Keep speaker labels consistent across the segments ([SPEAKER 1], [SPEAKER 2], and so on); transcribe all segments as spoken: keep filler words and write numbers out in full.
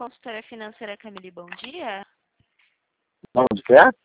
[SPEAKER 1] consultora financeira Camille, bom dia.
[SPEAKER 2] Onde que é?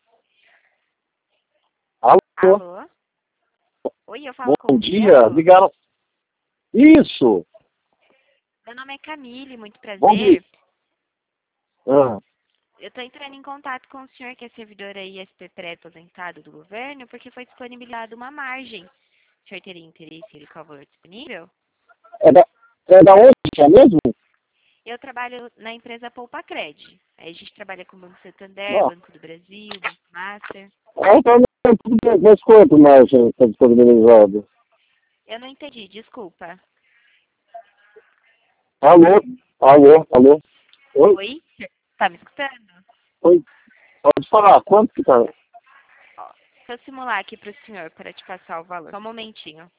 [SPEAKER 2] Alô?
[SPEAKER 1] Alô? Oi, eu falo com
[SPEAKER 2] Bom
[SPEAKER 1] o
[SPEAKER 2] dia,
[SPEAKER 1] Miguel.
[SPEAKER 2] ligaram. Isso!
[SPEAKER 1] Meu nome é Camille, muito
[SPEAKER 2] Bom dia.
[SPEAKER 1] prazer.
[SPEAKER 2] Ah,
[SPEAKER 1] Eu estou entrando em contato com o senhor que é servidor I S P pré-aposentado do governo, porque foi disponibilizada uma margem. O senhor teria interesse em qual valor disponível?
[SPEAKER 2] é, da, é da onde que é mesmo?
[SPEAKER 1] Eu trabalho na empresa Poupa Cred. Aí a gente trabalha com o Banco Santander,
[SPEAKER 2] Não.
[SPEAKER 1] Banco do Brasil, Banco Master.
[SPEAKER 2] Ah, então não é tudo bem. Mas quanto margem está disponibilizado?
[SPEAKER 1] Eu não entendi, desculpa.
[SPEAKER 2] Alô? Alô? Alô? Oi?
[SPEAKER 1] Oi? Tá me escutando?
[SPEAKER 2] Oi? Pode falar, quanto que tá?
[SPEAKER 1] Ó, deixa eu simular aqui para o senhor para te passar o valor. Só um momentinho.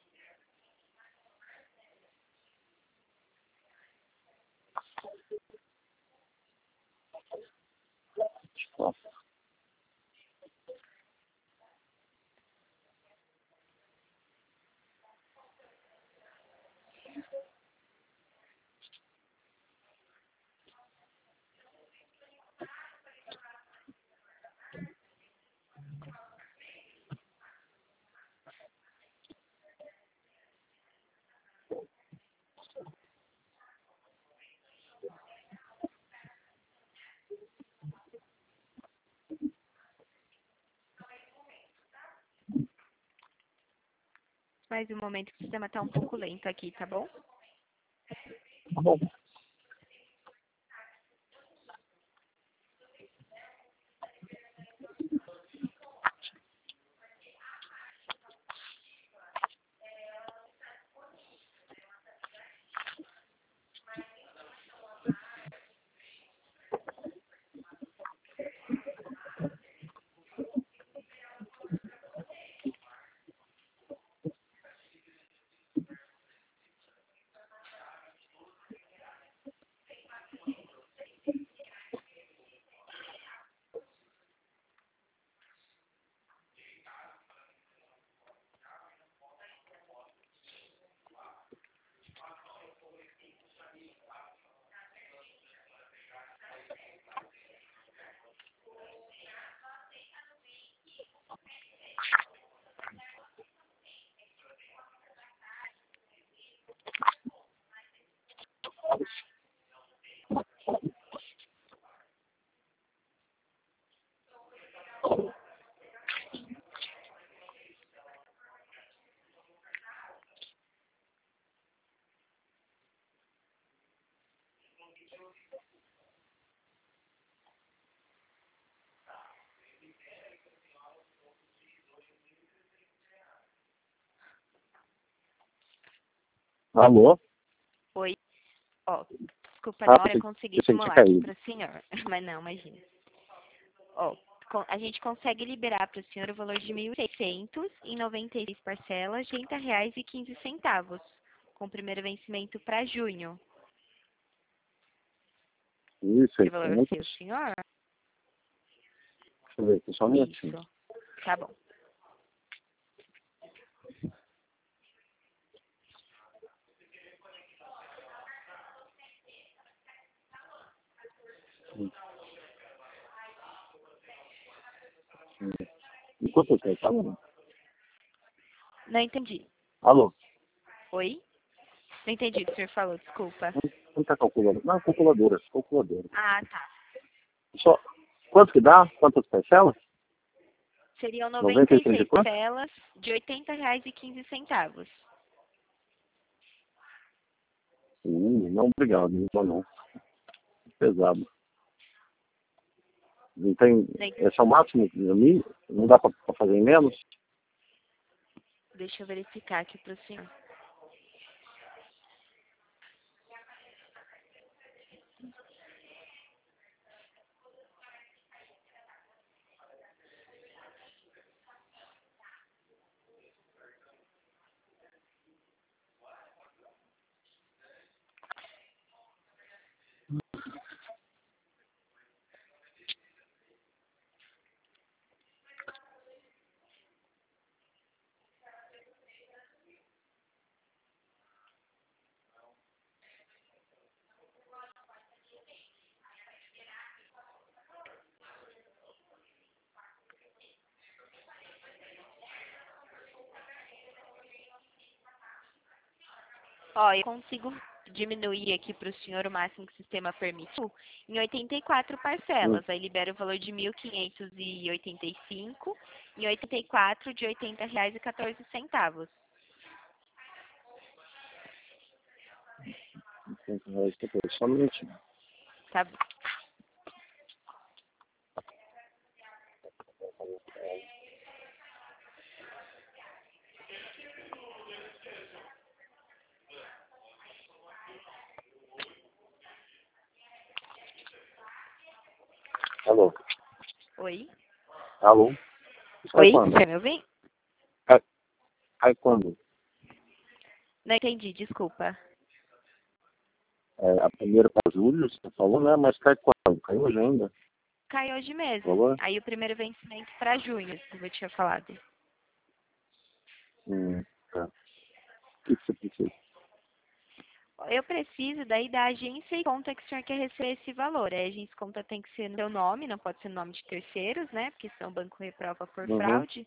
[SPEAKER 1] Mais um momento que o sistema está um pouco lento aqui, tá bom?
[SPEAKER 2] Tá bom. Alô?
[SPEAKER 1] Oi. Ó, desculpa,
[SPEAKER 2] Ah,
[SPEAKER 1] na hora eu consegui
[SPEAKER 2] pensei que tinha
[SPEAKER 1] simular aqui
[SPEAKER 2] caído.
[SPEAKER 1] para o senhor. Mas não, imagina. Ó, com- a gente consegue liberar para o senhor o valor de mil e seiscentos em noventa e seis parcelas de trinta reais e quinze centavos, com o primeiro vencimento para junho.
[SPEAKER 2] Isso,
[SPEAKER 1] Esse valor vai ser o
[SPEAKER 2] seiscentos.
[SPEAKER 1] senhor?
[SPEAKER 2] Deixa eu ver aqui, só um minutinho.
[SPEAKER 1] Isso. Tá bom.
[SPEAKER 2] Enquanto você tá falando.
[SPEAKER 1] Não entendi.
[SPEAKER 2] Alô?
[SPEAKER 1] Oi? Não entendi o que o senhor falou, desculpa.
[SPEAKER 2] Não tá calculadora? Não, calculadora. Calculadora.
[SPEAKER 1] Ah, tá.
[SPEAKER 2] Só, quanto que dá? Quantas parcelas?
[SPEAKER 1] Seriam noventa
[SPEAKER 2] noventa e
[SPEAKER 1] e
[SPEAKER 2] seis de
[SPEAKER 1] seis
[SPEAKER 2] quanto?
[SPEAKER 1] parcelas de oitenta reais e quinze centavos.
[SPEAKER 2] Hum, não, obrigado. Não, não. Pesado. Não tem,
[SPEAKER 1] Não ent-
[SPEAKER 2] esse é o máximo de mim? Não dá pra, pra fazer em menos?
[SPEAKER 1] Deixa eu verificar aqui para o senhor. Ó, eu consigo diminuir aqui para o senhor o máximo que o sistema permitiu em oitenta e quatro
[SPEAKER 2] Hum,
[SPEAKER 1] parcelas. Aí libera o valor de mil quinhentos e oitenta e cinco e oitenta e quatro de oitenta reais e quatorze centavos.
[SPEAKER 2] cinquenta reais depois. Só um minutinho.
[SPEAKER 1] Tá?
[SPEAKER 2] Alô?
[SPEAKER 1] Oi?
[SPEAKER 2] Alô? Sai
[SPEAKER 1] Oi?
[SPEAKER 2] quando?
[SPEAKER 1] Você me ouviu?
[SPEAKER 2] Cai, cai quando?
[SPEAKER 1] Não entendi, desculpa.
[SPEAKER 2] É, a primeira para julho, você falou, né? Mas cai quando? Cai hoje ainda?
[SPEAKER 1] Cai hoje mesmo.
[SPEAKER 2] Falou?
[SPEAKER 1] Aí o primeiro vencimento para junho, como eu tinha falado.
[SPEAKER 2] Hum, tá. O que, que você precisa?
[SPEAKER 1] Eu preciso daí da agência e conta que o senhor quer receber esse valor. A agência e conta tem que ser no seu nome, não pode ser no nome de terceiros, né? Porque senão o banco reprova por
[SPEAKER 2] Uhum.
[SPEAKER 1] fraude.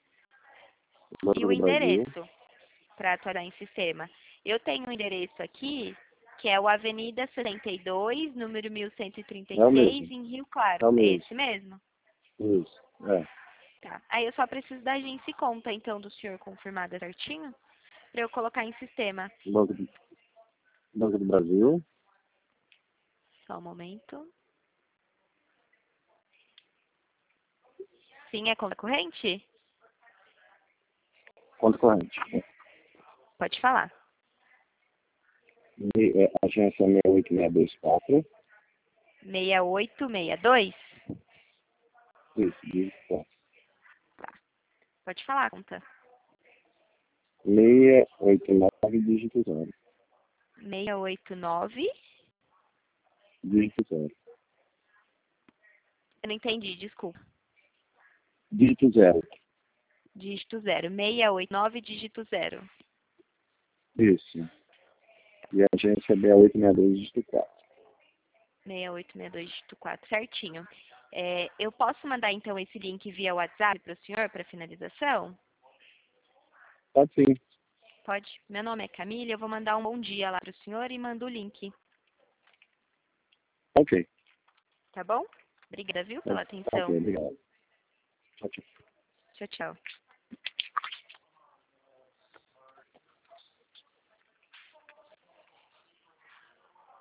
[SPEAKER 1] E
[SPEAKER 2] Banco
[SPEAKER 1] o
[SPEAKER 2] do Brasil.
[SPEAKER 1] endereço para atualizar em sistema. Eu tenho um endereço aqui, que é o Avenida setenta e dois, número mil cento e trinta e
[SPEAKER 2] É o
[SPEAKER 1] seis,
[SPEAKER 2] mesmo.
[SPEAKER 1] em Rio
[SPEAKER 2] É
[SPEAKER 1] Claro.
[SPEAKER 2] o
[SPEAKER 1] É
[SPEAKER 2] mesmo.
[SPEAKER 1] esse mesmo?
[SPEAKER 2] Isso. É.
[SPEAKER 1] Tá. Aí eu só preciso da agência e conta, então, do senhor confirmada certinho, para eu colocar em sistema.
[SPEAKER 2] Banco do, Banco do Brasil.
[SPEAKER 1] Só um momento. Sim, é conta corrente?
[SPEAKER 2] Conta corrente.
[SPEAKER 1] Pode falar.
[SPEAKER 2] E, é, agência seis oito seis dois quatro.
[SPEAKER 1] seis oito seis dois?
[SPEAKER 2] Isso, dígito quatro.
[SPEAKER 1] Tá. Pode falar, conta.
[SPEAKER 2] seis oito nove, dígito zero.
[SPEAKER 1] seis oito nove?
[SPEAKER 2] Dígito zero.
[SPEAKER 1] Eu não entendi, desculpa.
[SPEAKER 2] Dígito zero.
[SPEAKER 1] Dígito zero. seis oito nove, dígito zero.
[SPEAKER 2] Isso. E a agência é seis oito seis dois, dígito quatro.
[SPEAKER 1] seis oito seis dois, dígito quatro, certinho. É, eu posso mandar, então, esse link via WhatsApp para o senhor, para finalização?
[SPEAKER 2] Pode sim.
[SPEAKER 1] Pode? Meu nome é Camila, eu vou mandar um bom dia lá para o senhor e mando o link.
[SPEAKER 2] Ok.
[SPEAKER 1] Tá bom? Obrigada, viu,
[SPEAKER 2] Tá,
[SPEAKER 1] pela
[SPEAKER 2] ok,
[SPEAKER 1] atenção.
[SPEAKER 2] obrigado. Tchau, tchau.
[SPEAKER 1] Tchau, tchau.